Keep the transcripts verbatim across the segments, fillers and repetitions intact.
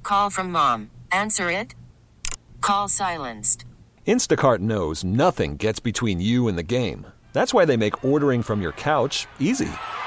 Call from mom. Answer it. Call silenced. Instacart knows nothing gets between you and the game. That's why they make ordering from your couch easy.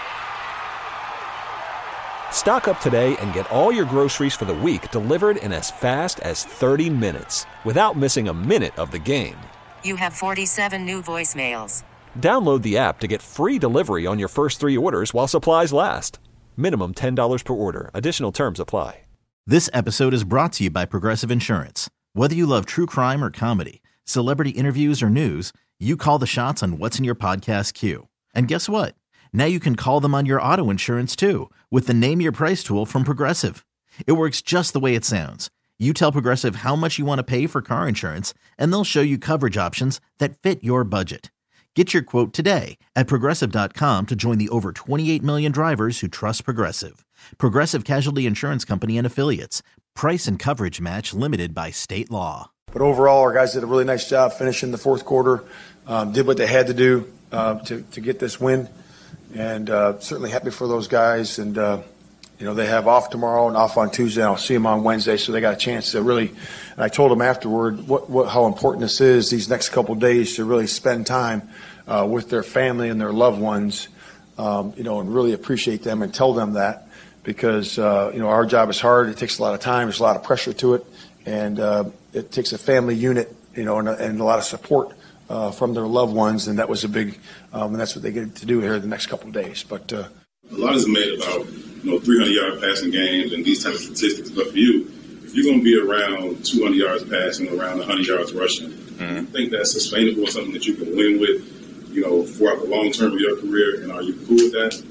Stock up today and get all your groceries for the week delivered in as fast as thirty minutes without missing a minute of the game. You have forty-seven new voicemails. Download the app to get free delivery on your first three orders while supplies last. Minimum ten dollars per order. Additional terms apply. This episode is brought to you by Progressive Insurance. Whether you love true crime or comedy, celebrity interviews or news, you call the shots on what's in your podcast queue. And guess what? Now you can call them on your auto insurance too with the Name Your Price tool from Progressive. It works just the way it sounds. You tell Progressive how much you want to pay for car insurance, and they'll show you coverage options that fit your budget. Get your quote today at Progressive dot com to join the over twenty-eight million drivers who trust Progressive. Progressive Casualty Insurance Company and Affiliates. Price and coverage match limited by state law. But overall, our guys did a really nice job finishing the fourth quarter, um, did what they had to do uh, to, to get this win, and uh, certainly happy for those guys. And, uh, you know, they have off tomorrow and off on Tuesday, and I'll see them on Wednesday, so they got a chance to really, and I told them afterward what, what, how important this is these next couple of days to really spend time uh, with their family and their loved ones, um, you know, and really appreciate them and tell them that. Because, uh, you know, our job is hard. It takes a lot of time. There's a lot of pressure to it. And uh, it takes a family unit, you know, and a, and a lot of support uh, from their loved ones. And that was a big, um, and that's what they get to do here the next couple of days. But uh, a lot is made about, you know, three hundred yard passing games and these types of statistics. But for you, if you're going to be around two hundred yards passing, around one hundred yards rushing, mm-hmm. you think that's sustainable, something that you can win with, you know, throughout the long term of your career? And are you cool with that?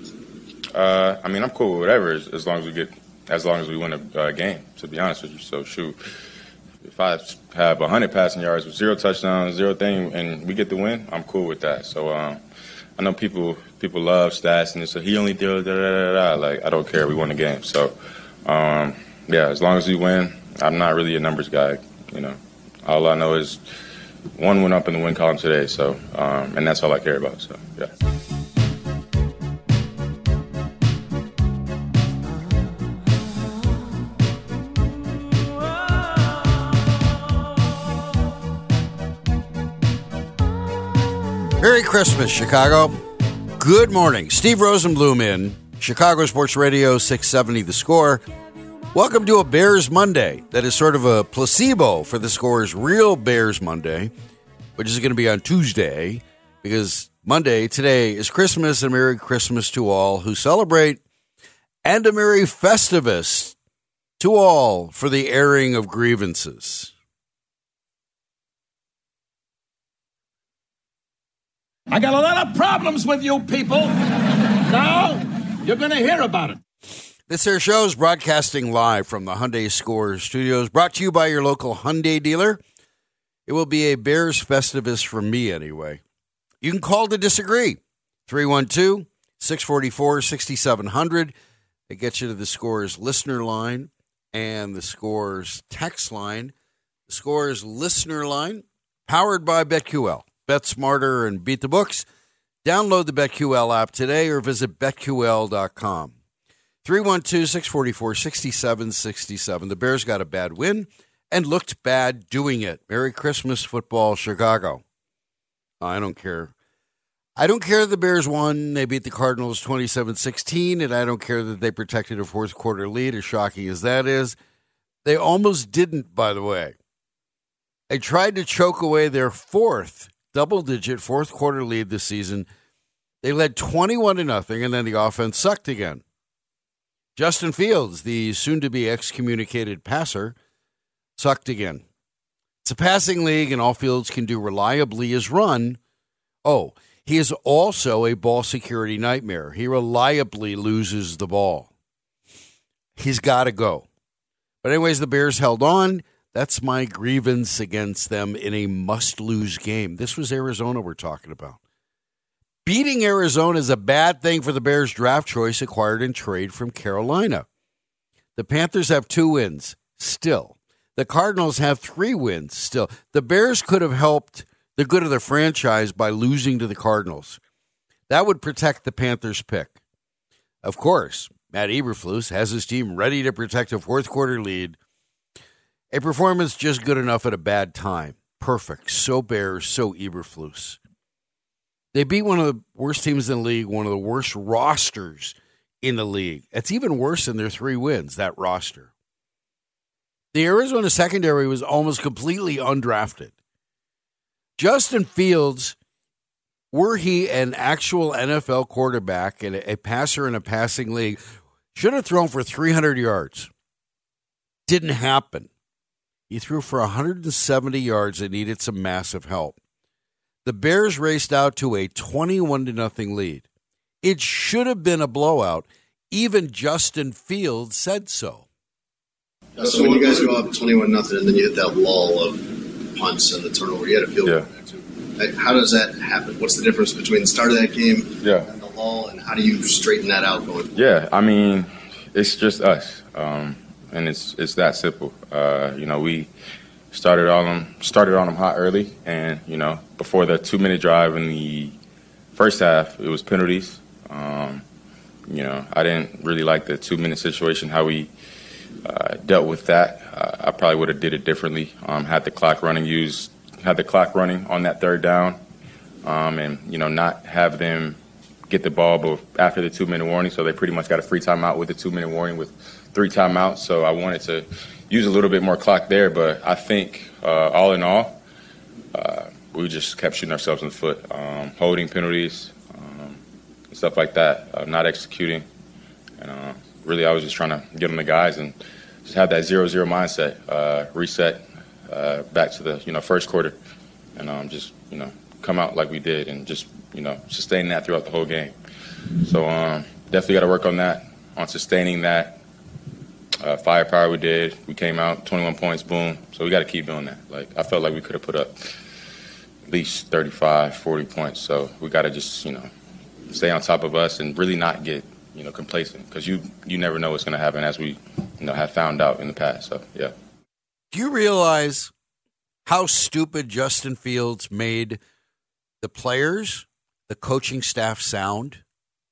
Uh, I mean, I'm cool with whatever as, as long as we get, as long as we win a uh, game. To be honest with you, so shoot, if I have one hundred passing yards with zero touchdowns, zero thing, and we get the win, I'm cool with that. So um, I know people people love stats and so he only did da da da da. Like I don't care, we won the game. So um, yeah, as long as we win, I'm not really a numbers guy. You know, all I know is one went up in the win column today. So um, and that's all I care about. So yeah. Merry Christmas, Chicago. Good morning. Steve Rosenblum in Chicago Sports Radio six seventy The Score. Welcome to a Bears Monday that is sort of a placebo for the Score's real Bears Monday, which is going to be on Tuesday, because Monday, today, is Christmas, and Merry Christmas to all who celebrate, and a Merry Festivus to all for the airing of grievances. I got a lot of problems with you people. Now, you're going to hear about it. This here show is broadcasting live from the Hyundai Score Studios, brought to you by your local Hyundai dealer. It will be a Bears Festivus from me, anyway. You can call to disagree. three one two, six four four, six seven zero zero. It gets you to the Score's listener line and the Score's text line. The Score's listener line, powered by BetQL. Bet smarter and beat the books. Download the BetQL app today or visit bet Q L dot com. three one two, six four four, six seven six seven. The Bears got a bad win and looked bad doing it. Merry Christmas, football, Chicago. I don't care. I don't care that the Bears won. They beat the Cardinals twenty-seven sixteen, and I don't care that they protected a fourth quarter lead, as shocking as that is. They almost didn't, by the way. They tried to choke away their fourth double-digit fourth quarter lead this season. They led twenty-one to nothing, and then the offense sucked again. Justin Fields, the soon-to-be excommunicated passer, sucked again. It's a passing league, and all Fields can do reliably is run. Oh, he is also a ball security nightmare. He reliably loses the ball. He's got to go. But anyways, the Bears held on. That's my grievance against them in a must-lose game. This was Arizona we're talking about. Beating Arizona is a bad thing for the Bears' draft choice acquired in trade from Carolina. The Panthers have two wins still. The Cardinals have three wins still. The Bears could have helped the good of the franchise by losing to the Cardinals. That would protect the Panthers' pick. Of course, Matt Eberflus has his team ready to protect a fourth quarter lead. A performance just good enough at a bad time. Perfect. So Bears, so Eberflus. They beat one of the worst teams in the league, one of the worst rosters in the league. It's even worse than their three wins, that roster. The Arizona secondary was almost completely undrafted. Justin Fields, were he an actual N F L quarterback and a passer in a passing league, should have thrown for three hundred yards. Didn't happen. He threw for one hundred seventy yards and needed some massive help. The Bears raced out to a twenty-one to nothing lead. It should have been a blowout. Even Justin Fields said so. So when you guys go up twenty-one nothing and then you hit that lull of punts and the turnover, you had a field goal. Yeah. How does that happen? What's the difference between the start of that game yeah. and the lull, and how do you straighten that out going forward? Yeah, I mean, it's just us, um, and it's it's that simple. Uh, you know, we started on them started on them hot early, and you know, before the two minute drive in the first half, it was penalties. Um, you know, I didn't really like the two minute situation, how we uh, dealt with that. Uh, I probably would have did it differently. Um, had the clock running, used had the clock running on that third down, um, and you know, not have them get the ball but after the two minute warning. So they pretty much got a free timeout with the two minute warning with three timeouts. So I wanted to use a little bit more clock there, but I think uh, all in all, uh, we just kept shooting ourselves in the foot, um, holding penalties, um, and stuff like that, uh, not executing. And uh, really, I was just trying to get them the guys and just have that zero zero mindset, uh, reset uh, back to the you know first quarter, and um, just you know come out like we did and just you know sustain that throughout the whole game. So um, definitely got to work on that, on sustaining that. Uh, firepower we did. We came out, twenty-one points, boom. So we got to keep doing that. Like I felt like we could have put up at least thirty-five, forty points. So we got to just, you know, stay on top of us and really not get, you know, complacent because you you never know what's going to happen, as we, you know, have found out in the past. So, yeah. Do you realize how stupid Justin Fields made the players, the coaching staff sound?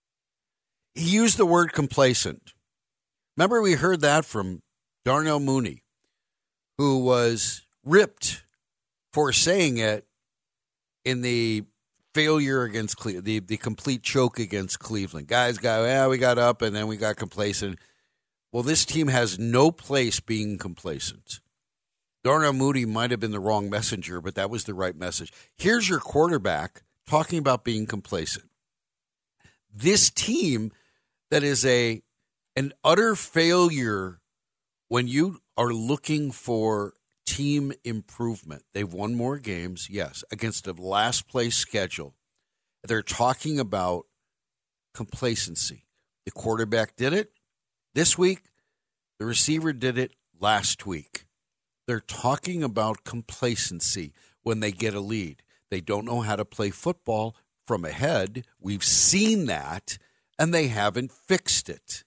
He used the word complacent. Remember, we heard that from Darnell Mooney, who was ripped for saying it in the failure against Cleveland, the, the complete choke against Cleveland. Guys go, yeah, we got up and then we got complacent. Well, this team has no place being complacent. Darnell Mooney might have been the wrong messenger, but that was the right message. Here's your quarterback talking about being complacent. This team that is a an utter failure when you are looking for team improvement. They've won more games, yes, against a last place schedule. They're talking about complacency. The quarterback did it this week. The receiver did it last week. They're talking about complacency when they get a lead. They don't know how to play football from ahead. We've seen that, and they haven't fixed it.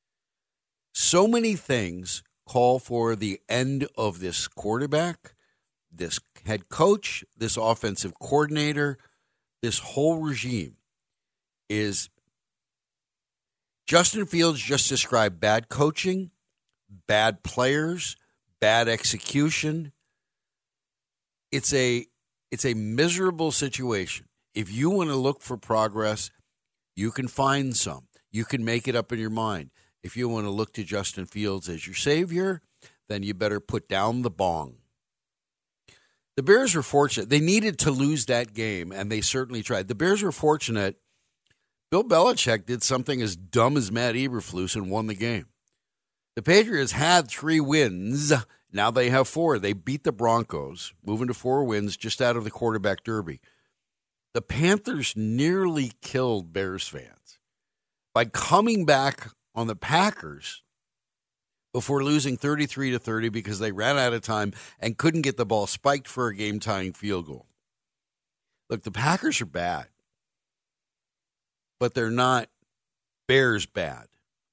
So many things call for the end of this quarterback, this head coach, this offensive coordinator. This whole regime is Justin Fields just described bad coaching, bad players, bad execution. It's a it's a miserable situation. If you want to look for progress, you can find some. You can make it up in your mind. If you want to look to Justin Fields as your savior, then you better put down the bong. The Bears were fortunate. They needed to lose that game, and they certainly tried. The Bears were fortunate. Bill Belichick did something as dumb as Matt Eberflus and won the game. The Patriots had three wins. Now they have four. They beat the Broncos, moving to four wins just out of the quarterback derby. The Panthers nearly killed Bears fans by coming back on the Packers before losing thirty-three to thirty because they ran out of time and couldn't get the ball spiked for a game-tying field goal. Look, the Packers are bad, but they're not Bears bad.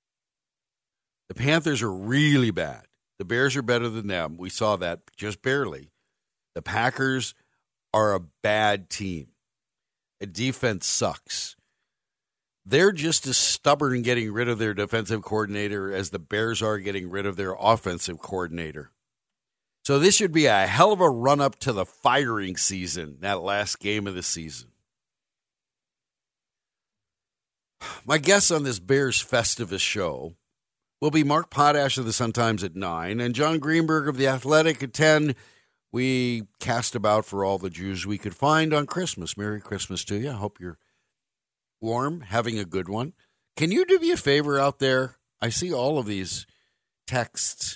The Panthers are really bad. The Bears are better than them. We saw that just barely. The Packers are a bad team. The defense sucks. They're just as stubborn in getting rid of their defensive coordinator as the Bears are getting rid of their offensive coordinator. So this should be a hell of a run-up to the firing season, that last game of the season. My guests on this Bears Festivus show will be Mark Potash of the Sun-Times at nine and John Greenberg of The Athletic at ten. We cast about for all the Jews we could find on Christmas. Merry Christmas to you. I hope you're warm, having a good one. Can you do me a favor out there? I see all of these texts.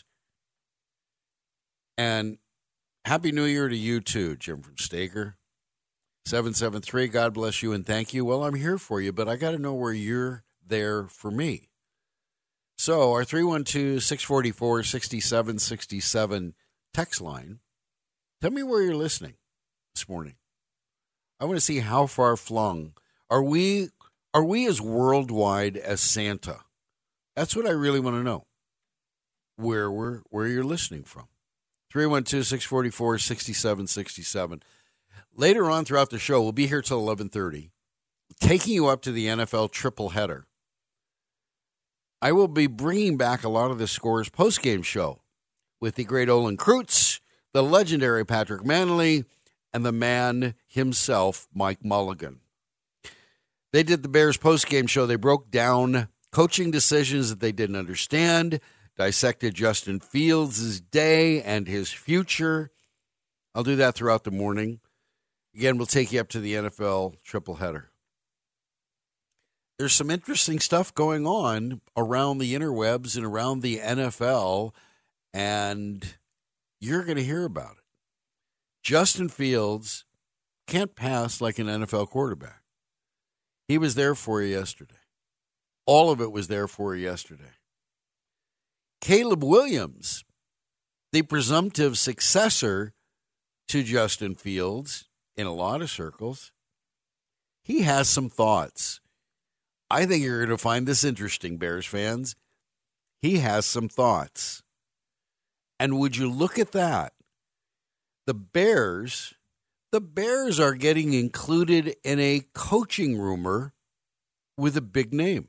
And Happy New Year to you, too, Jim from Staker. seven seven three, God bless you and thank you. Well, I'm here for you, but I got to know where you're there for me. So our three one two, six four four, six seven six seven text line, tell me where you're listening this morning. I want to see how far flung. Are we are we as worldwide as Santa? That's what I really want to know. Where we're where you're listening from. three one two, six four four, six seven six seven. Later on throughout the show, we'll be here till eleven thirty, taking you up to the N F L triple header. I will be bringing back a lot of the Scores postgame show with the great Olin Kreutz, the legendary Patrick Manley, and the man himself, Mike Mulligan. They did the Bears postgame show. They broke down coaching decisions that they didn't understand, dissected Justin Fields' day and his future. I'll do that throughout the morning. Again, we'll take you up to the N F L triple header. There's some interesting stuff going on around the interwebs and around the N F L, and you're going to hear about it. Justin Fields can't pass like an N F L quarterback. He was there for you yesterday. All of it was there for you yesterday. Caleb Williams, the presumptive successor to Justin Fields in a lot of circles, he has some thoughts. I think you're going to find this interesting, Bears fans. He has some thoughts. And would you look at that? The Bears, the Bears are getting included in a coaching rumor with a big name.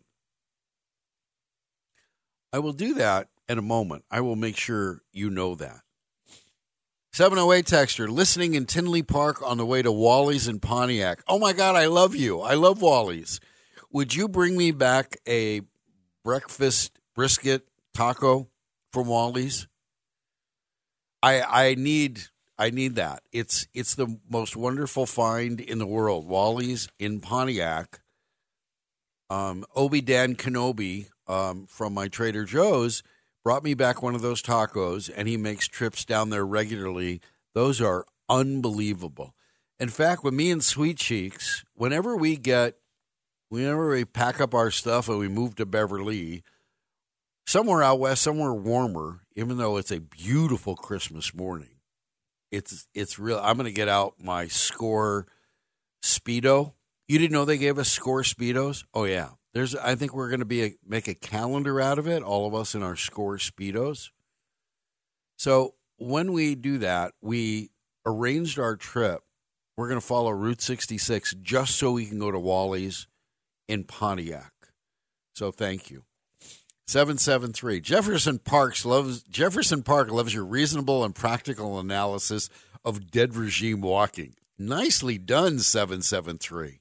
I will do that in a moment. I will make sure you know that. seven oh eight texter, listening in Tinley Park on the way to Wally's in Pontiac. Oh, my God, I love you. I love Wally's. Would you bring me back a breakfast brisket taco from Wally's? I I need I need that. It's it's the most wonderful find in the world. Wally's in Pontiac. Um, Obi Dan Kenobi um, from my Trader Joe's brought me back one of those tacos, and he makes trips down there regularly. Those are unbelievable. In fact, with me and Sweet Cheeks, whenever we get Whenever we pack up our stuff and we move to Beverly, somewhere out west, somewhere warmer, even though it's a beautiful Christmas morning, it's it's real. I'm going to get out my Score Speedo. You didn't know they gave us Score Speedos? Oh, yeah. There's. I think we're going to be a, make a calendar out of it, all of us in our Score Speedos. So when we do that, we arranged our trip. We're going to follow Route sixty-six just so we can go to Wally's in Pontiac. So thank you. seven seven three. Jefferson Parks loves Jefferson Park loves your reasonable and practical analysis of dead regime walking. Nicely done, seven seven three.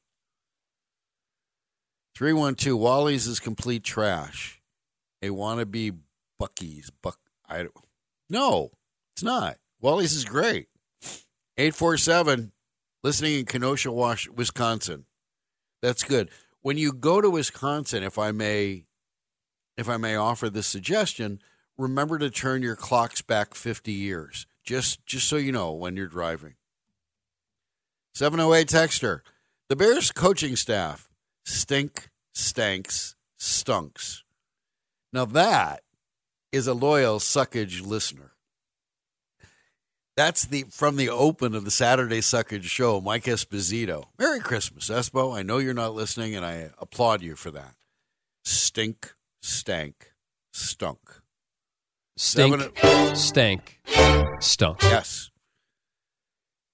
three one two. Wally's is complete trash. A wannabe Buc-ee's. Buck I don't No, it's not. Wally's is great. eight four seven. Listening in Kenosha, Wisconsin. That's good. When you go to Wisconsin, if I may, if I may offer this suggestion, remember to turn your clocks back fifty years, just just so you know when you're driving. seven oh eight texter, the Bears coaching staff stink, stanks, stunks. Now that is a loyal Suckage listener. That's the from the open of the Saturday Suckage show, Mike Esposito. Merry Christmas, Espo. I know you're not listening, and I applaud you for that. Stink, stank, stunk. Stink, Seven, stank, stunk. Yes.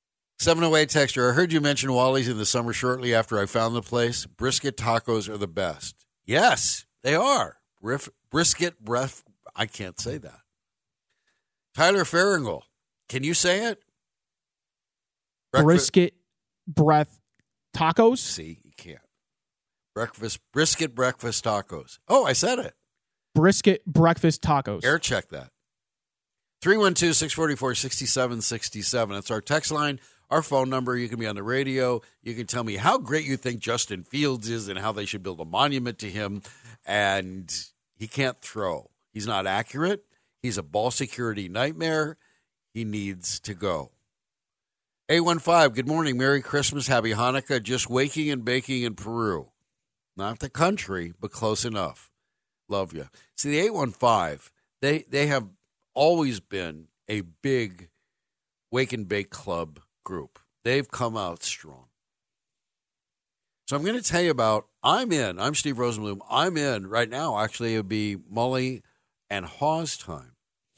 seven oh eight texture, I heard you mention Wally's in the summer shortly after I found the place. Brisket tacos are the best. Yes, they are. Riff, brisket breath. I can't say that. Tyler Farringle, can you say it? Breakfast. Brisket breath tacos? See, you can't. Breakfast, brisket breakfast tacos. Oh, I said it. Brisket breakfast tacos. Air check that. three one two, six four four, six seven six seven. That's our text line, our phone number. You can be on the radio. You can tell me how great you think Justin Fields is and how they should build a monument to him. And he can't throw. He's not accurate. He's a ball security nightmare. He needs to go. eight one five, good morning. Merry Christmas. Happy Hanukkah. Just waking and baking in Peru. Not the country, but close enough. Love you. See, the eight one five, they, they have always been a big wake and bake club group. They've come out strong. So I'm going to tell you about, I'm in, I'm Steve Rosenblum, I'm in right now, actually it would be Mully and Hawes time,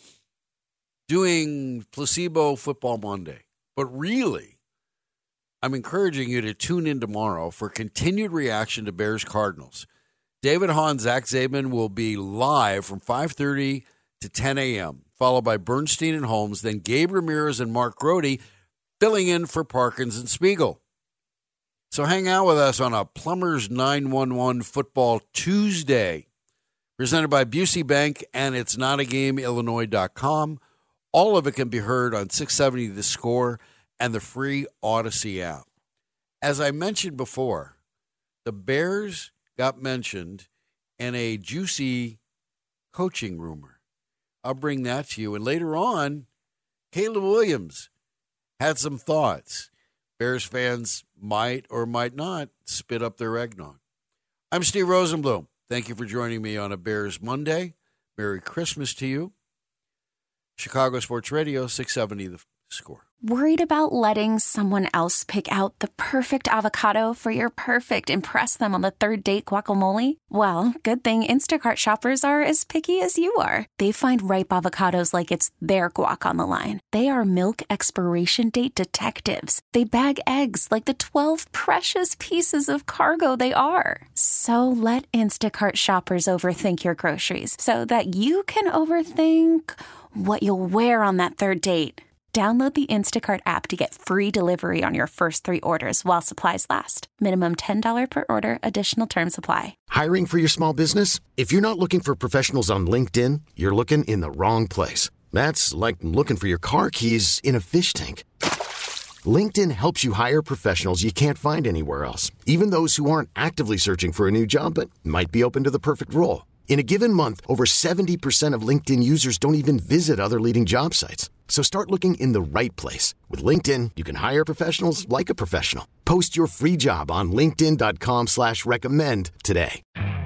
doing Placebo Football Monday. But really, I'm encouraging you to tune in tomorrow for continued reaction to Bears Cardinals. David Hahn, Zach Zabin will be live from five thirty to ten a.m., followed by Bernstein and Holmes, then Gabe Ramirez and Mark Grody filling in for Parkins and Spiegel. So hang out with us on a Plumbers nine one one Football Tuesday, presented by Busey Bank and it's not a game illinois dot com. All of it can be heard on six seventy The Score and the free Odyssey app. As I mentioned before, the Bears got mentioned in a juicy coaching rumor. I'll bring that to you. And later on, Caleb Williams had some thoughts. Bears fans might or might not spit up their eggnog. I'm Steve Rosenblum. Thank you for joining me on a Bears Monday. Merry Christmas to you. Chicago Sports Radio, six seventy The Score. Worried about letting someone else pick out the perfect avocado for your perfect impress them on the third date guacamole? Well, good thing Instacart shoppers are as picky as you are. They find ripe avocados like it's their guac on the line. They are milk expiration date detectives. They bag eggs like the twelve precious pieces of cargo they are. So let Instacart shoppers overthink your groceries so that you can overthink what you'll wear on that third date. Download the Instacart app to get free delivery on your first three orders while supplies last. Minimum ten dollars per order. Additional terms apply. Hiring for your small business? If you're not looking for professionals on LinkedIn, you're looking in the wrong place. That's like looking for your car keys in a fish tank. LinkedIn helps you hire professionals you can't find anywhere else, even those who aren't actively searching for a new job but might be open to the perfect role. In a given month, over seventy percent of LinkedIn users don't even visit other leading job sites. So start looking in the right place. With LinkedIn, you can hire professionals like a professional. Post your free job on linkedin.com slash recommend today.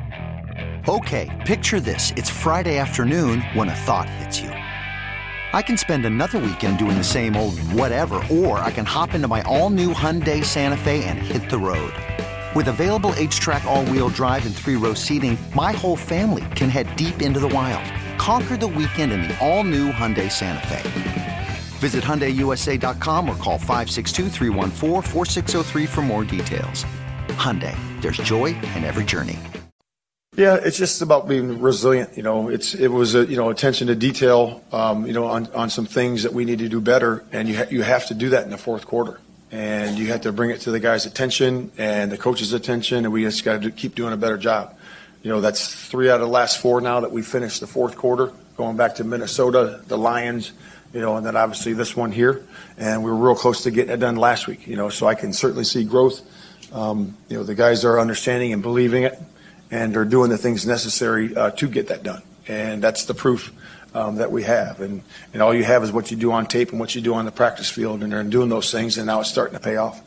Okay, picture this. It's Friday afternoon when a thought hits you. I can spend another weekend doing the same old whatever, or I can hop into my all-new Hyundai Santa Fe and hit the road. With available H-Track all-wheel drive and three-row seating, my whole family can head deep into the wild. Conquer the weekend in the all-new Hyundai Santa Fe. Visit Hyundai U S A dot com or call five six two, three one four, four six zero three for more details. Hyundai, there's joy in every journey. Yeah, it's just about being resilient. You know, it's it was a, you know, attention to detail. Um, you know, on, on some things that we need to do better, and you ha- you have to do that in the fourth quarter. And you have to bring it to the guys' attention and the coach's attention, and we just got to keep doing a better job. You know, that's three out of the last four now that we finished the fourth quarter, going back to Minnesota, the Lions, you know, and then obviously this one here. And we were real close to getting it done last week, you know, so I can certainly see growth. Um, you know, the guys are understanding and believing it, and are doing the things necessary uh, to get that done. And that's the proof Um, that we have, and, and all you have is what you do on tape and what you do on the practice field, and they're doing those things, and now it's starting to pay off.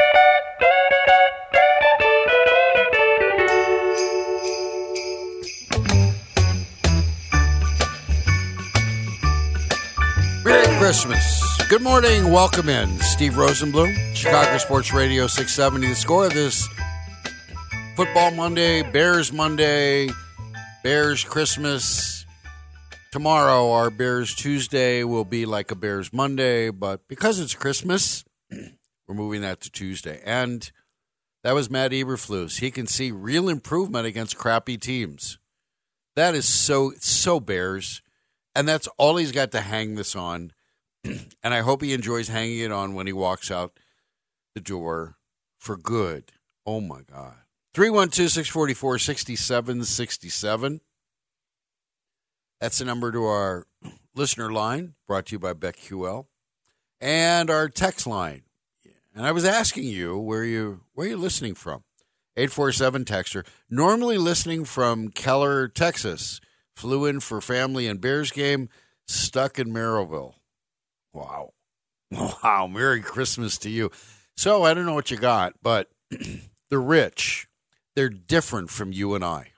Merry Christmas. Good morning. Welcome in. Steve Rosenblum, Chicago Sports Radio six seventy The Score. This Football Monday, Bears Monday, Bears Christmas. Tomorrow, our Bears Tuesday will be like a Bears Monday, but because it's Christmas, We're moving that to Tuesday. And that was Matt Eberflus. He can see real improvement against crappy teams. That is so, so Bears. And that's all he's got to hang this on. And I hope he enjoys hanging it on when he walks out the door for good. Oh, my God. three one two, six four four, six seven six seven. That's the number to our listener line, brought to you by BetQL. And our text line. And I was asking you where you where you listening from. eight four seven texter. Normally listening from Keller, Texas. Flew in for family and Bears game. Stuck in Merrillville. Wow. Wow. Merry Christmas to you. So I don't know what you got, but the rich, they're different from you and I.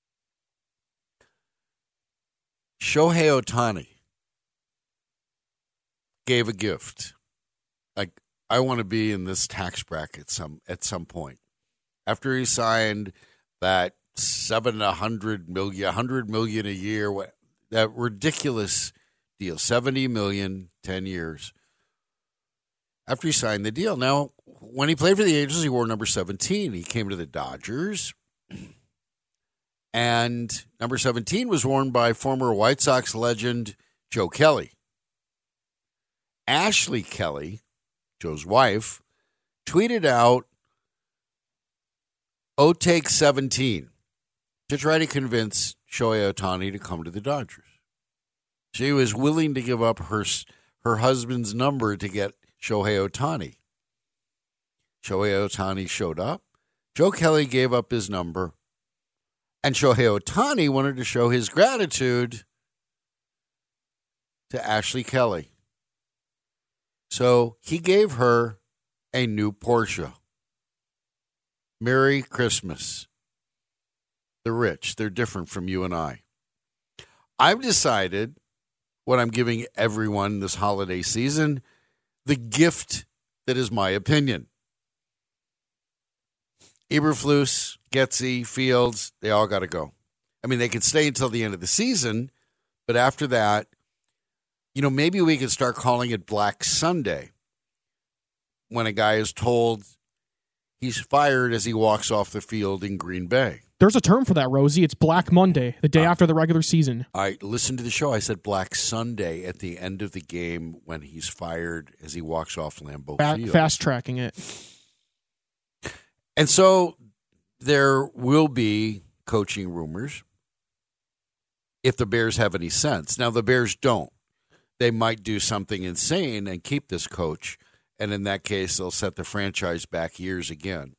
Shohei Ohtani gave a gift. Like, I want to be in this tax bracket some at some point. After he signed that seven hundred million, one hundred million a year, that ridiculous deal, seventy million, ten years. After he signed the deal. Now, when he played for the Angels, he wore number seventeen. He came to the Dodgers, and number seventeen was worn by former White Sox legend Joe Kelly. Ashley Kelly, Joe's wife, tweeted out O take seventeen to try to convince Shohei Ohtani to come to the Dodgers. She was willing to give up her her husband's number to get Shohei Ohtani. Shohei Ohtani showed up. Joe Kelly gave up his number. And Shohei Ohtani wanted to show his gratitude to Ashley Kelly. So he gave her a new Porsche. Merry Christmas. The rich, they're different from you and I. I've decided what I'm giving everyone this holiday season, the gift that is my opinion. Eberflus, Getsy, Fields, they all got to go. I mean, they can stay until the end of the season, but after that, you know, maybe we could start calling it Black Sunday when a guy is told he's fired as he walks off the field in Green Bay. There's a term for that, Rosie. It's Black Monday, the day uh, after the regular season. I listened to the show. I said Black Sunday at the end of the game when he's fired as he walks off Lambeau Fa- Field. Fast tracking it. And so there will be coaching rumors if the Bears have any sense. Now, the Bears don't. They might do something insane and keep this coach, and in that case, they'll set the franchise back years again.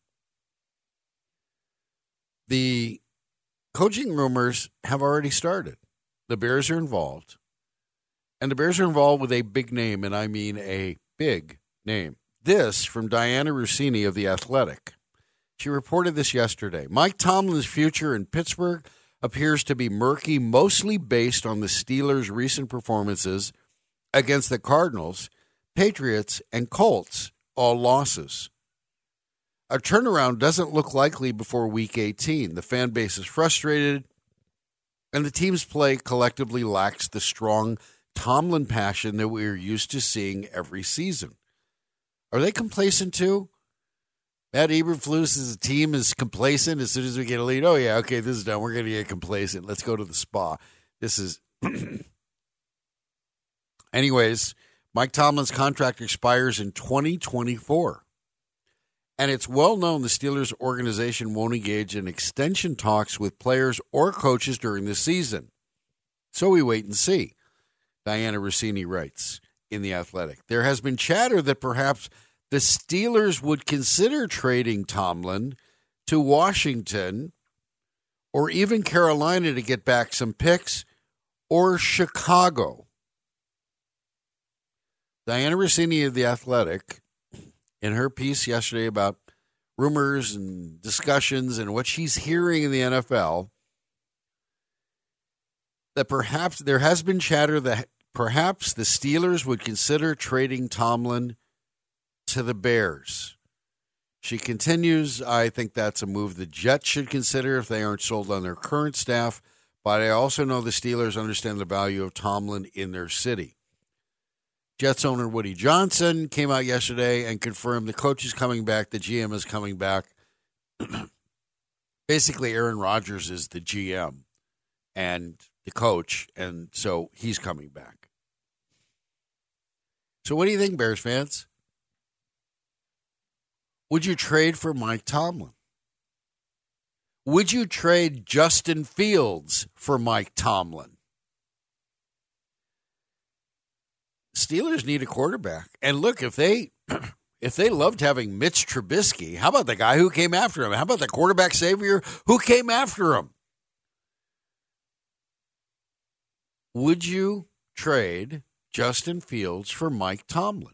The coaching rumors have already started. The Bears are involved, and the Bears are involved with a big name, and I mean a big name. This from Diana Rossini of The Athletic. She reported this yesterday. Mike Tomlin's future in Pittsburgh appears to be murky, mostly based on the Steelers' recent performances against the Cardinals, Patriots, and Colts, all losses. A turnaround doesn't look likely before Week eighteen. The fan base is frustrated, and the team's play collectively lacks the strong Tomlin passion that we're used to seeing every season. Are they complacent too? Matt Eberflus's team is complacent as soon as we get a lead. Oh, yeah, okay, this is done. We're going to get complacent. Let's go to the spa. This is... Anyways, Mike Tomlin's contract expires in twenty twenty-four. And it's well known the Steelers organization won't engage in extension talks with players or coaches during the season. So we wait and see. Diana Rossini writes in The Athletic. There has been chatter that perhaps the Steelers would consider trading Tomlin to Washington or even Carolina to get back some picks, or Chicago. Diana Rossini of The Athletic, in her piece yesterday about rumors and discussions and what she's hearing in the N F L, that perhaps there has been chatter that perhaps the Steelers would consider trading Tomlin to the Bears. She continues, I think that's a move the Jets should consider if they aren't sold on their current staff, but I also know the Steelers understand the value of Tomlin in their city. Jets owner Woody Johnson came out yesterday and confirmed the coach is coming back, the G M is coming back. Basically, Aaron Rodgers is the G M and the coach, and so he's coming back. So what do you think, Bears fans? Would you trade for Mike Tomlin? Would you trade Justin Fields for Mike Tomlin? Steelers need a quarterback. And look, if they if they loved having Mitch Trubisky, how about the guy who came after him? How about the quarterback savior who came after him? Would you trade Justin Fields for Mike Tomlin?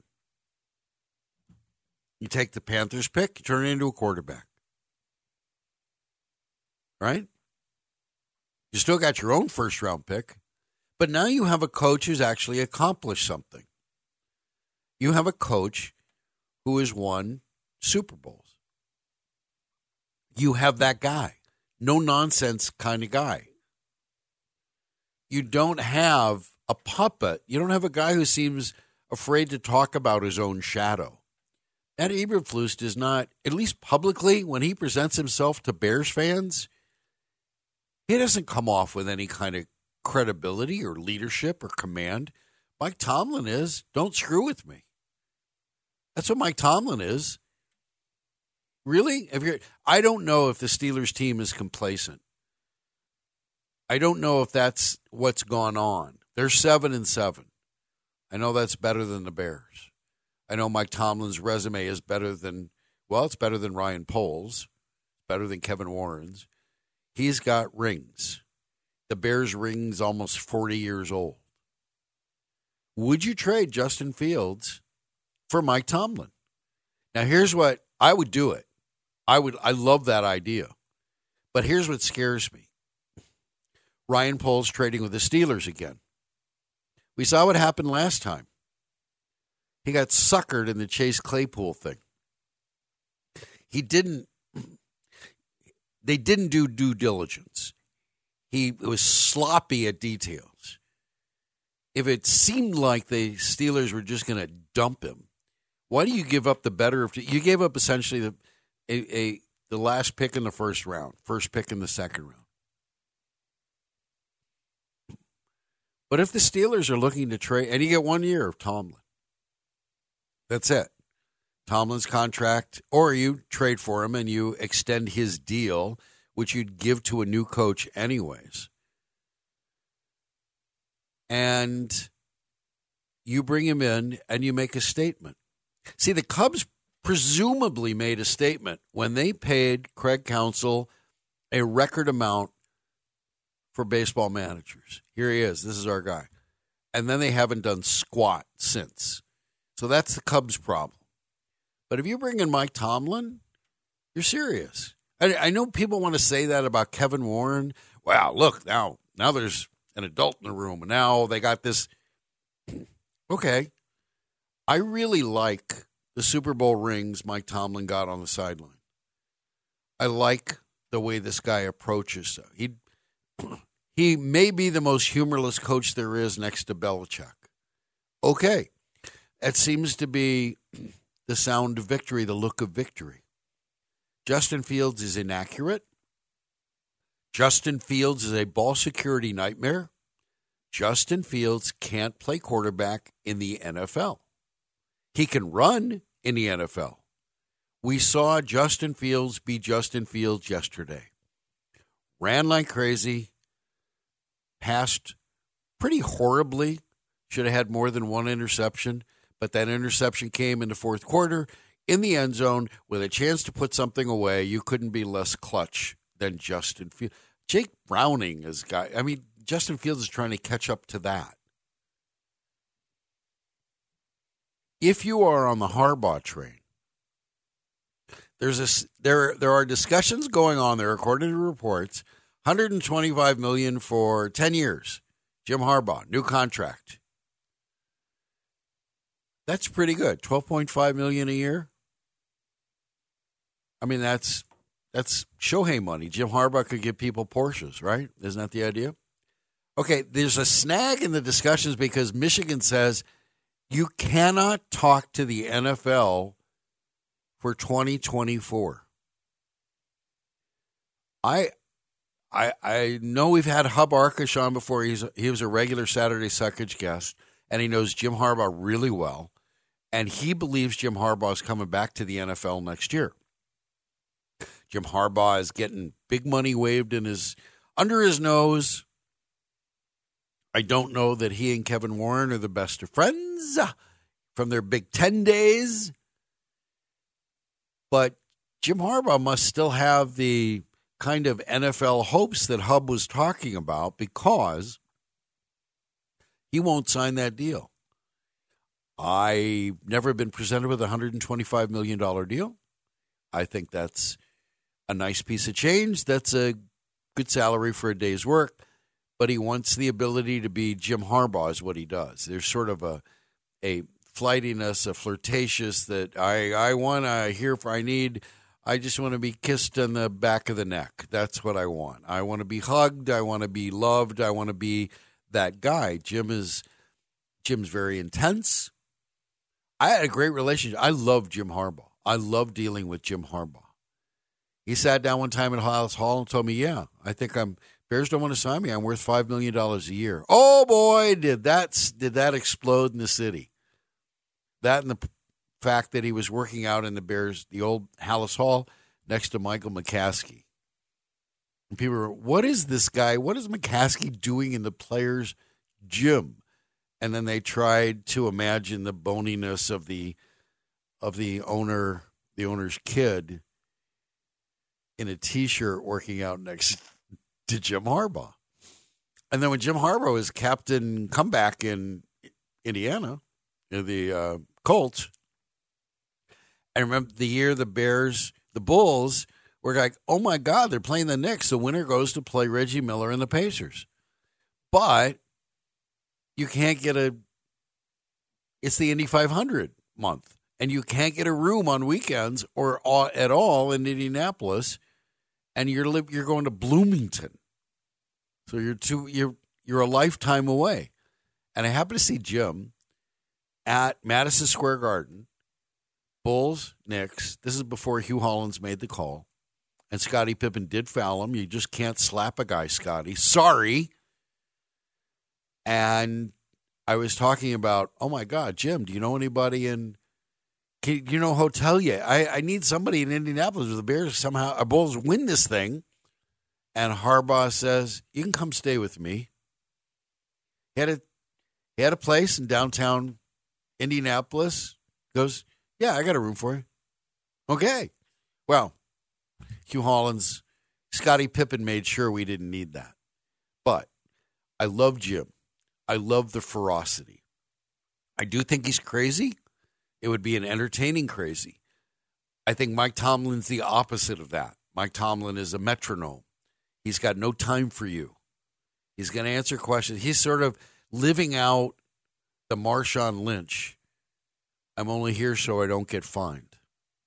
You take the Panthers pick, you turn it into a quarterback. Right? You still got your own first-round pick, but now you have a coach who's actually accomplished something. You have a coach who has won Super Bowls. You have that guy. No-nonsense kind of guy. You don't have a puppet. You don't have a guy who seems afraid to talk about his own shadow. Ed Eberflus does not, at least publicly, when he presents himself to Bears fans, he doesn't come off with any kind of credibility or leadership or command. Mike Tomlin is, don't screw with me. That's what Mike Tomlin is. Really? If you're, I don't know if the Steelers team is complacent. I don't know if that's what's gone on. They're seven and seven. I know that's better than the Bears. I know Mike Tomlin's resume is better than, well, it's better than Ryan Poles, better than Kevin Warren's. He's got rings. The Bears' ring's almost forty years old. Would you trade Justin Fields for Mike Tomlin? Now, here's what I would do it. I would. I love that idea. But here's what scares me. Ryan Poles trading with the Steelers again. We saw what happened last time. He got suckered in the Chase Claypool thing. He didn't, they didn't do due diligence. He was sloppy at details. If it seemed like the Steelers were just going to dump him, why do you give up the better of, you gave up essentially the, a, a, the last pick in the first round, first pick in the second round. But if the Steelers are looking to trade, and you get one year of Tomlin, that's it. Tomlin's contract, or you trade for him and you extend his deal, which you'd give to a new coach anyways. And you bring him in and you make a statement. See, the Cubs presumably made a statement when they paid Craig Counsell a record amount for baseball managers. Here he is. This is our guy. And then they haven't done squat since. So that's the Cubs' problem. But if you bring in Mike Tomlin, you're serious. I, I know people want to say that about Kevin Warren. Wow, look, now now there's an adult in the room, and now they got this. Okay. I really like the Super Bowl rings Mike Tomlin got on the sideline. I like the way this guy approaches stuff. He, he may be the most humorless coach there is next to Belichick. Okay. It seems to be the sound of victory, the look of victory. Justin Fields is inaccurate. Justin Fields is a ball security nightmare. Justin Fields can't play quarterback in the N F L. He can run in the N F L. We saw Justin Fields be Justin Fields yesterday. Ran like crazy. Passed pretty horribly. Should have had more than one interception. But that interception came in the fourth quarter in the end zone with a chance to put something away. You couldn't be less clutch than Justin Fields. Jake Browning is guy. I mean, Justin Fields is trying to catch up to that. If you are on the Harbaugh train, there's a there there are discussions going on there, according to reports. one hundred twenty-five million dollars for ten years. Jim Harbaugh, new contract. That's pretty good. twelve point five million dollars a year. I mean, that's that's Shohei money. Jim Harbaugh could give people Porsches, right? Isn't that the idea? Okay, there's a snag in the discussions because Michigan says You cannot talk to the N F L for twenty twenty-four. I I I know we've had Hub Arkush on before. He's he was a regular Saturday Suckage guest, and he knows Jim Harbaugh really well. And he believes Jim Harbaugh is coming back to the N F L next year. Jim Harbaugh is getting big money waved in his under his nose. I don't know that he and Kevin Warren are the best of friends from their Big Ten days. But Jim Harbaugh must still have the kind of N F L hopes that Hub was talking about, because he won't sign that deal. I've never been presented with a one hundred twenty-five million dollars deal. I think that's a nice piece of change. That's a good salary for a day's work. But he wants the ability to be Jim Harbaugh is what he does. There's sort of a a flightiness, a flirtatious that I, I want to hear for I need. I just want to be kissed on the back of the neck. That's what I want. I want to be hugged. I want to be loved. I want to be that guy. Jim is Jim's very intense. I had a great relationship. I love Jim Harbaugh. I love dealing with Jim Harbaugh. He sat down one time at Halas Hall and told me, yeah, I think I'm Bears don't want to sign me. I'm worth five million dollars a year. Oh, boy, did that, did that explode in the city. That and the p- fact that he was working out in the Bears, the old Halas Hall, next to Michael McCaskey. And people were, what is this guy? What is McCaskey doing in the players' gym? And then they tried to imagine the boniness of the of the owner, the owner's kid, in a T-shirt working out next to Jim Harbaugh. And then when Jim Harbaugh was captain comeback in Indiana, in the uh, Colts, I remember the year the Bears, the Bulls were like, oh my God, they're playing the Knicks. The winner goes to play Reggie Miller and the Pacers. But you can't get a, it's the Indy five hundred month, and you can't get a room on weekends or at all in Indianapolis, and you're li- you're going to Bloomington. So you're two, you're you're a lifetime away. And I happened to see Jim at Madison Square Garden, Bulls, Knicks. This is before Hugh Hollins made the call. And Scottie Pippen did foul him. You just can't slap a guy, Scottie. Sorry. And I was talking about, oh, my God, Jim, do you know anybody in, can, do you know Hotelier? I, I need somebody in Indianapolis where the Bears somehow, our Bulls win this thing. And Harbaugh says, you can come stay with me. He had a, he had a place in downtown Indianapolis. Goes, yeah, I got a room for you. Okay. Well, Hugh Hollins, Scottie Pippen made sure we didn't need that. But I love Jim. I love the ferocity. I do think he's crazy. It would be an entertaining crazy. I think Mike Tomlin's the opposite of that. Mike Tomlin is a metronome. He's got no time for you. He's going to answer questions. He's sort of living out the Marshawn Lynch. I'm only here so I don't get fined.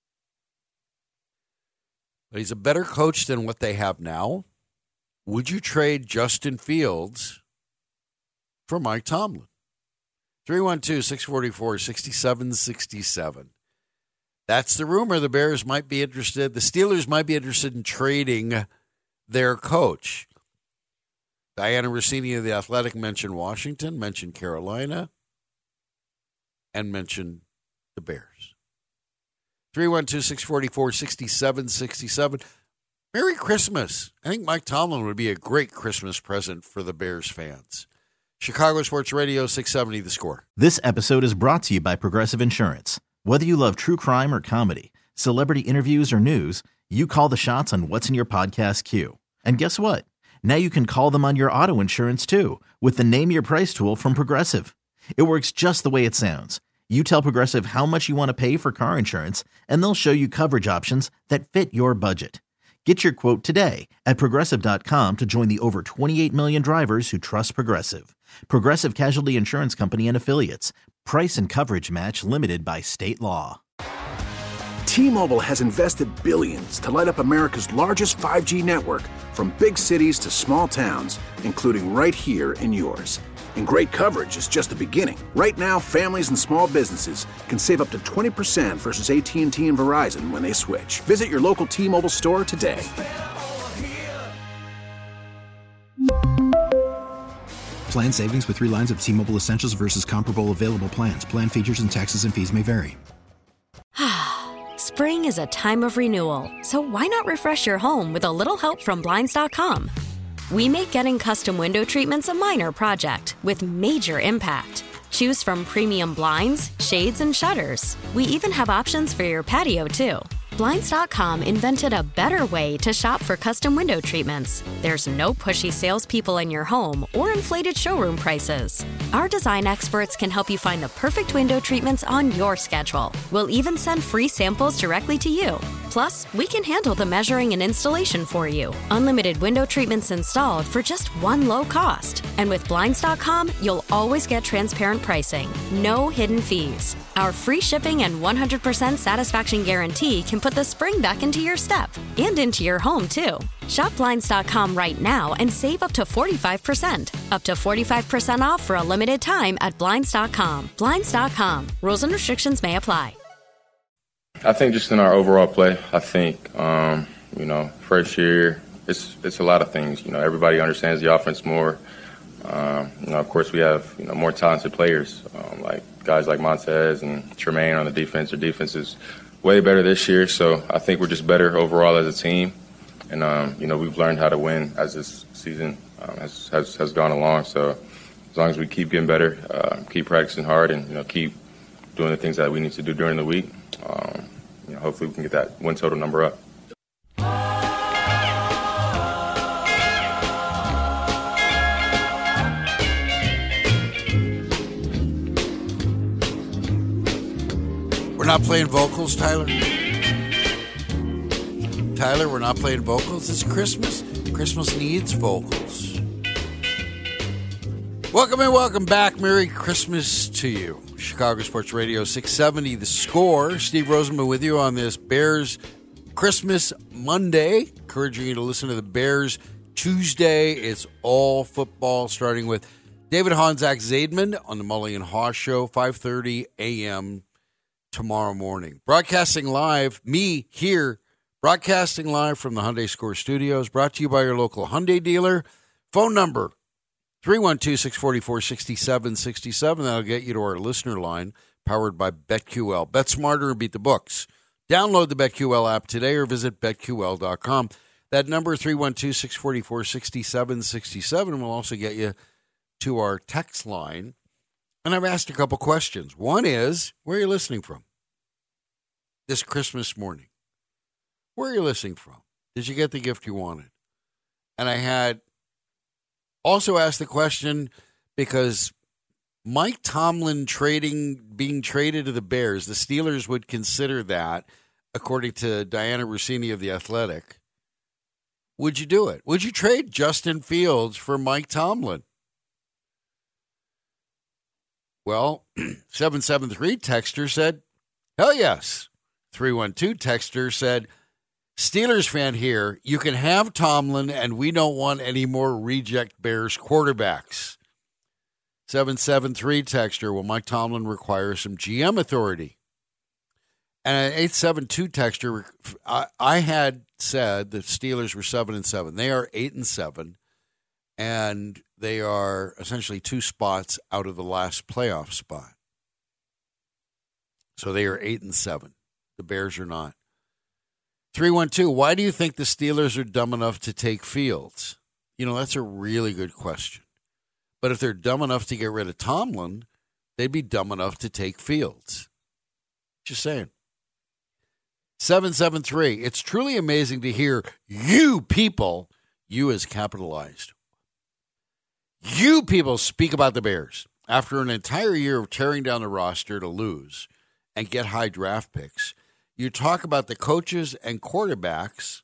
But he's a better coach than what they have now. Would you trade Justin Fields for Mike Tomlin? three one two, six four four, six seven six seven. That's the rumor. The Bears might be interested. The Steelers might be interested in trading their coach. Diana Rossini of The Athletic mentioned Washington, mentioned Carolina, and mentioned the Bears. three one two, six four four, six seven six seven. Merry Christmas. I think Mike Tomlin would be a great Christmas present for the Bears fans. Chicago Sports Radio, six seventy The Score. This episode is brought to you by Progressive Insurance. Whether you love true crime or comedy, celebrity interviews or news, you call the shots on what's in your podcast queue. And guess what? Now you can call them on your auto insurance too with the Name Your Price tool from Progressive. It works just the way it sounds. You tell Progressive how much you want to pay for car insurance, and they'll show you coverage options that fit your budget. Get your quote today at Progressive dot com to join the over twenty-eight million drivers who trust Progressive. Progressive Casualty Insurance Company and Affiliates. Price and coverage match limited by state law. T-Mobile has invested billions to light up America's largest five G network, from big cities to small towns, including right here in yours. And great coverage is just the beginning. Right now, families and small businesses can save up to twenty percent versus A T and T and Verizon when they switch. Visit your local T-Mobile store today. Plan savings with three lines of T-Mobile Essentials versus comparable available plans. Plan features and taxes and fees may vary. Spring is a time of renewal, so why not refresh your home with a little help from Blinds dot com? We make getting custom window treatments a minor project with major impact. Choose from premium blinds, shades, and shutters. We even have options for your patio, too. Blinds dot com invented a better way to shop for custom window treatments. There's no pushy salespeople in your home or inflated showroom prices. Our design experts can help you find the perfect window treatments on your schedule. We'll even send free samples directly to you. Plus, we can handle the measuring and installation for you. Unlimited window treatments installed for just one low cost. And with Blinds dot com, you'll always get transparent pricing. No hidden fees. Our free shipping and one hundred percent satisfaction guarantee can put the spring back into your step and into your home, too. Shop Blinds dot com right now and save up to forty-five percent. Up to forty-five percent off for a limited time at Blinds dot com. Blinds dot com. Rules and restrictions may apply. I think just in our overall play, I think, um, you know, first year, it's it's a lot of things. You know, everybody understands the offense more. Um, you know, of course, we have, you know, more talented players, um, like guys like Montez and Tremaine on the defense. Their defense is way better this year, so I think we're just better overall as a team. And, um, you know, we've learned how to win as this season um, has, has, has gone along. So as long as we keep getting better, uh, keep practicing hard, and, you know, keep doing the things that we need to do during the week, um, you know, hopefully we can get that win total number up. We're not playing vocals, Tyler? Tyler, we're not playing vocals. It's Christmas. Christmas needs vocals. Welcome and welcome back. Merry Christmas to you. Chicago Sports Radio six seventy, The Score. Steve Rosenman with you on this Bears Christmas Monday. Encouraging you to listen to the Bears Tuesday. It's all football, starting with David Honzak Zaidman on the Mully and Haw Show, five thirty a.m. tomorrow morning. Broadcasting live, me here, broadcasting live from the Hyundai Score Studios, brought to you by your local Hyundai dealer. Phone number, three one two, six four four, six seven six seven. That'll get you to our listener line, powered by BetQL. Bet smarter and beat the books. Download the BetQL app today or visit bet Q L dot com. That number, three one two, six four four, six seven six seven, will also get you to our text line. And I've asked a couple questions. One is, where are you listening from this Christmas morning? Where are you listening from? Did you get the gift you wanted? And I had also asked the question because Mike Tomlin trading, being traded to the Bears, the Steelers would consider that, according to Diana Rossini of The Athletic. Would you do it? Would you trade Justin Fields for Mike Tomlin? Well, seven seven three texter said, hell yes. three one two texter said, Steelers fan here, you can have Tomlin, and we don't want any more reject Bears quarterbacks. seven seven three texter, well, Mike Tomlin requires some G M authority. And an eight seven two texter, I, I had said the Steelers were seven and seven. They are eight and seven, and they are essentially two spots out of the last playoff spot. So they are eight and seven. The Bears are not. three one two, why do you think the Steelers are dumb enough to take Fields? You know, that's a really good question. But if they're dumb enough to get rid of Tomlin, they'd be dumb enough to take Fields. Just saying. seven seven three, it's truly amazing to hear you people, you as capitalized, you people speak about the Bears after an entire year of tearing down the roster to lose and get high draft picks. You talk about the coaches and quarterbacks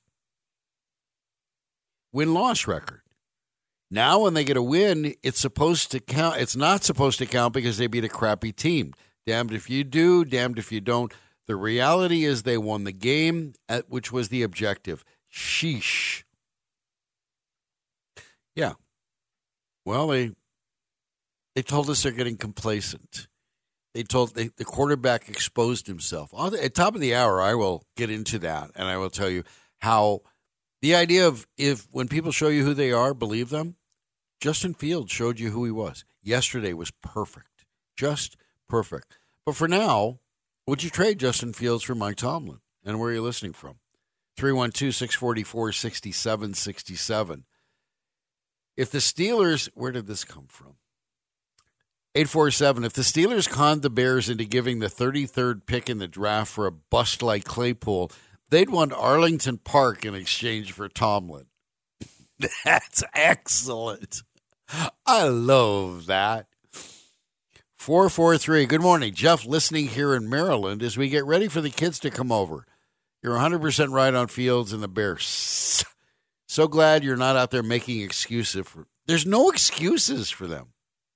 win-loss record. Now when they get a win, it's supposed to count. It's not supposed to count because they beat a crappy team. Damned if you do, damned if you don't. The reality is they won the game, which was the objective. Sheesh. Yeah. Well, they They told us they're getting complacent. They told they, the quarterback exposed himself. At the top of the hour, I will get into that, and I will tell you how the idea of if when people show you who they are, believe them. Justin Fields showed you who he was. Yesterday was perfect, just perfect. But for now, would you trade Justin Fields for Mike Tomlin? And where are you listening from? three one two, six four four, six seven six seven. If the Steelers, where did this come from? eight four seven, if the Steelers conned the Bears into giving the thirty-third pick in the draft for a bust like Claypool, they'd want Arlington Park in exchange for Tomlin. That's excellent. I love that. four four three, good morning. Jeff listening here in Maryland as we get ready for the kids to come over. You're one hundred percent right on Fields and the Bears. So glad you're not out there making excuses. For, there's no excuses for them.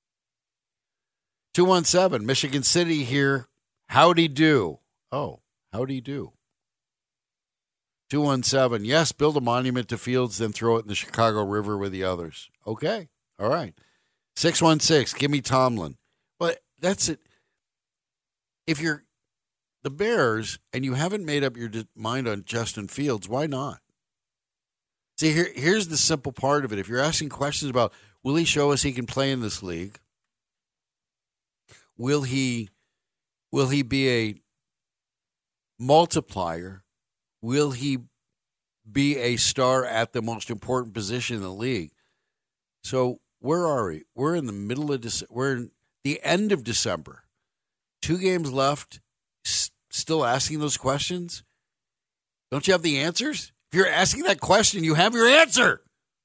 two one seven, Michigan City here. Howdy do. Oh, howdy do. two one seven, yes, build a monument to Fields, then throw it in the Chicago River with the others. Okay, all right. six one six, give me Tomlin. Well, that's it. If you're the Bears and you haven't made up your mind on Justin Fields, why not? See, here, here's the simple part of it. If you're asking questions about, will he show us he can play in this league? Will he, will he be a multiplier? Will he be a star at the most important position in the league? So where are we? We're in the middle of December. We're in the end of December. Two games left. S- still asking those questions? Don't you have the answers? If you're asking that question, you have your answer.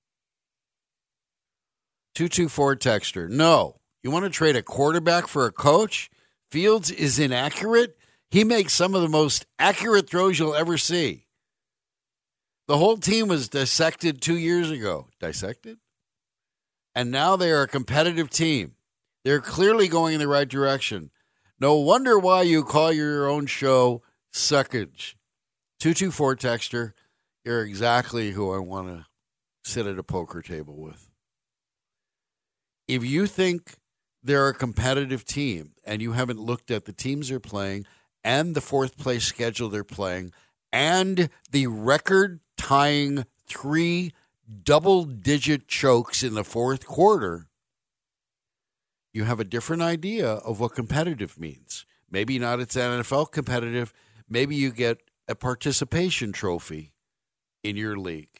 two two four texter. No. You want to trade a quarterback for a coach? Fields is inaccurate. He makes some of the most accurate throws you'll ever see. The whole team was dissected two years ago. Dissected? And now they are a competitive team. They're clearly going in the right direction. No wonder why you call your own show Suckage. two two four texter, you're exactly who I want to sit at a poker table with. If you think they're a competitive team and you haven't looked at the teams they're playing and the fourth place schedule they're playing and the record-tying three double-digit chokes in the fourth quarter, you have a different idea of what competitive means. Maybe not it's N F L competitive. Maybe you get a participation trophy in your league.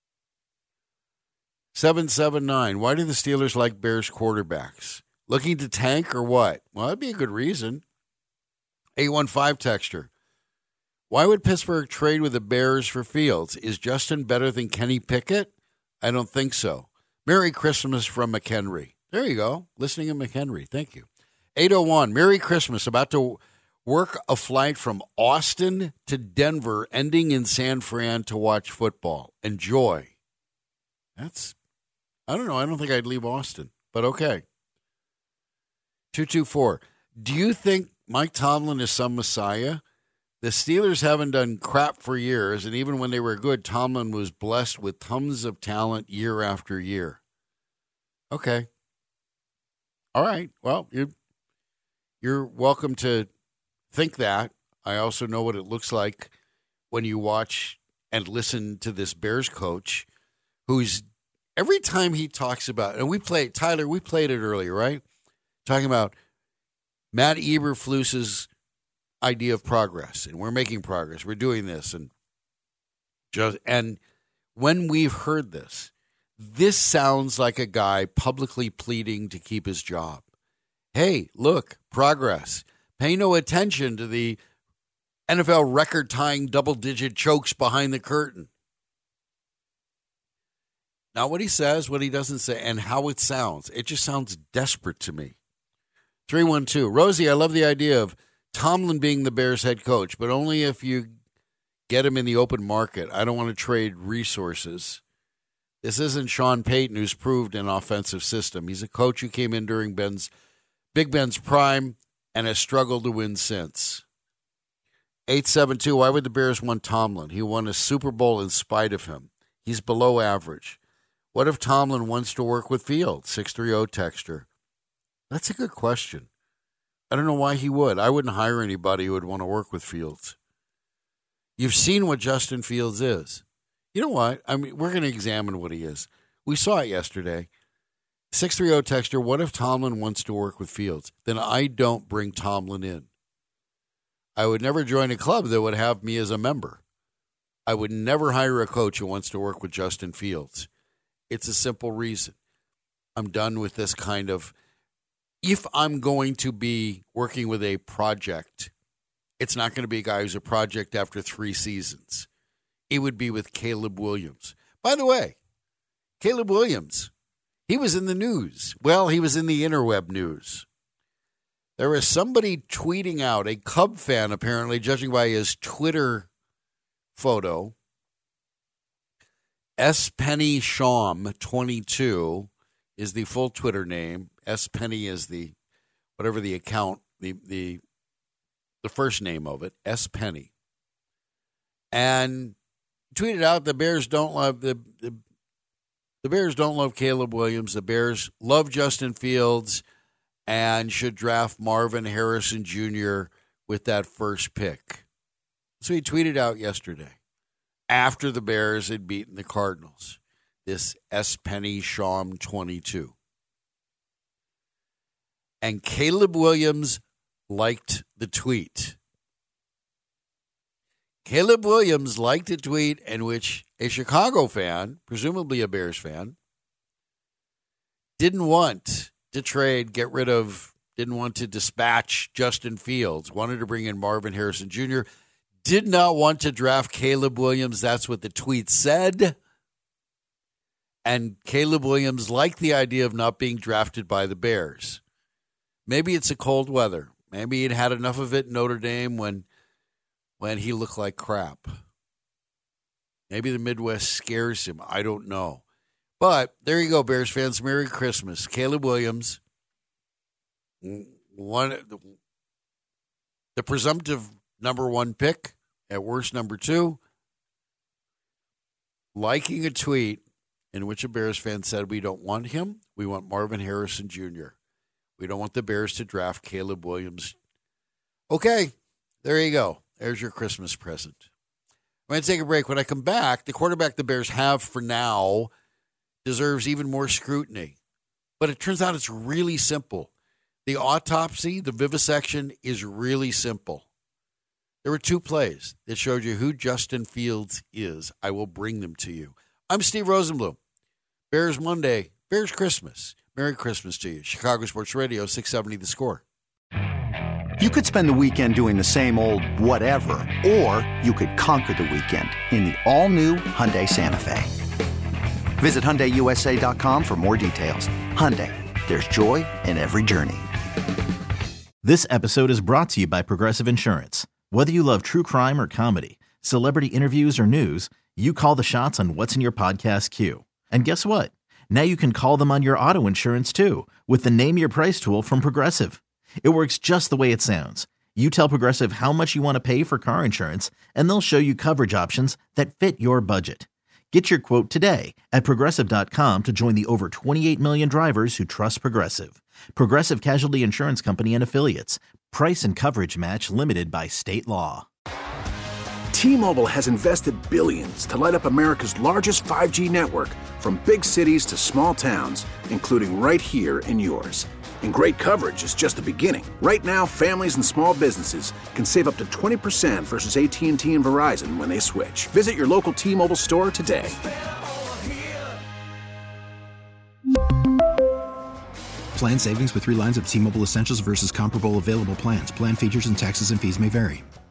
seven seven nine, why do the Steelers like Bears quarterbacks? Looking to tank or what? Well, that'd be a good reason. eight one five texter, why would Pittsburgh trade with the Bears for Fields? Is Justin better than Kenny Pickett? I don't think so. Merry Christmas from McHenry. There you go. Listening in McHenry. Thank you. eight oh one, Merry Christmas. About to work a flight from Austin to Denver, ending in San Fran to watch football. Enjoy. That's, I don't know. I don't think I'd leave Austin, but okay. two two four, do you think Mike Tomlin is some messiah? The Steelers haven't done crap for years, and even when they were good, Tomlin was blessed with tons of talent year after year. Okay. All right. Well, you're, you're welcome to think that. I also know what it looks like when you watch and listen to this Bears coach who's, every time he talks about, and we played, Tyler, we played it earlier, right? Talking about Matt Eberflus's idea of progress, and we're making progress. We're doing this, and just and when we've heard this, this sounds like a guy publicly pleading to keep his job. Hey, look, progress. Pay no attention to the N F L record-tying double-digit chokes behind the curtain. Not what he says, what he doesn't say, and how it sounds. It just sounds desperate to me. three one two, Rosie, I love the idea of Tomlin being the Bears head coach, but only if you get him in the open market. I don't want to trade resources. This isn't Sean Payton, who's proved an offensive system. He's a coach who came in during Ben's Big Ben's prime and has struggled to win since. eight seven two, why would the Bears want Tomlin? He won a Super Bowl in spite of him. He's below average. What if Tomlin wants to work with Fields? six three zero texter. That's a good question. I don't know why he would. I wouldn't hire anybody who would want to work with Fields. You've seen what Justin Fields is. You know what? I mean, we're going to examine what he is. We saw it yesterday. six three zero texter, what if Tomlin wants to work with Fields? Then I don't bring Tomlin in. I would never join a club that would have me as a member. I would never hire a coach who wants to work with Justin Fields. It's a simple reason. I'm done with this kind of, if I'm going to be working with a project, it's not going to be a guy who's a project after three seasons. It would be with Caleb Williams. By the way, Caleb Williams, he was in the news. Well, he was in the interweb news. There was somebody tweeting out, a Cub fan apparently, judging by his Twitter photo, S. Penny Shawm twenty-two is the full Twitter name. S. Penny is the, whatever the account, the the the first name of it, S. Penny. And tweeted out the Bears don't love the, the the Bears don't love Caleb Williams. The Bears love Justin Fields and should draft Marvin Harrison Junior with that first pick. So he tweeted out yesterday after the Bears had beaten the Cardinals. This S. Penny Shawm twenty-two. And Caleb Williams liked the tweet. Caleb Williams liked a tweet in which a Chicago fan, presumably a Bears fan, didn't want to trade, get rid of, didn't want to dispatch Justin Fields, wanted to bring in Marvin Harrison Junior, did not want to draft Caleb Williams. That's what the tweet said. And Caleb Williams liked the idea of not being drafted by the Bears. Maybe it's a cold weather. Maybe he'd had enough of it in Notre Dame when when he looked like crap. Maybe the Midwest scares him. I don't know. But there you go, Bears fans. Merry Christmas. Caleb Williams, one, the presumptive number one pick, at worst number two, liking a tweet in which a Bears fan said, we don't want him. We want Marvin Harrison Junior We don't want the Bears to draft Caleb Williams. Okay, there you go. There's your Christmas present. I'm going to take a break. When I come back, the quarterback the Bears have for now deserves even more scrutiny. But it turns out it's really simple. The autopsy, the vivisection, is really simple. There were two plays that showed you who Justin Fields is. I will bring them to you. I'm Steve Rosenblum. Bears Monday, Bears Christmas. Merry Christmas to you. Chicago Sports Radio, six seventy The Score. You could spend the weekend doing the same old whatever, or you could conquer the weekend in the all-new Hyundai Santa Fe. Visit Hyundai U S A dot com for more details. Hyundai, there's joy in every journey. This episode is brought to you by Progressive Insurance. Whether you love true crime or comedy, celebrity interviews or news, you call the shots on what's in your podcast queue. And guess what? Now you can call them on your auto insurance too with the Name Your Price tool from Progressive. It works just the way it sounds. You tell Progressive how much you want to pay for car insurance, and they'll show you coverage options that fit your budget. Get your quote today at Progressive dot com to join the over twenty-eight million drivers who trust Progressive. Progressive Casualty Insurance Company and Affiliates. Price and coverage match limited by state law. T-Mobile has invested billions to light up America's largest five G network, from big cities to small towns, including right here in yours. And great coverage is just the beginning. Right now, families and small businesses can save up to twenty percent versus A T and T and Verizon when they switch. Visit your local T-Mobile store today. Plan savings with three lines of T-Mobile Essentials versus comparable available plans. Plan features and taxes and fees may vary.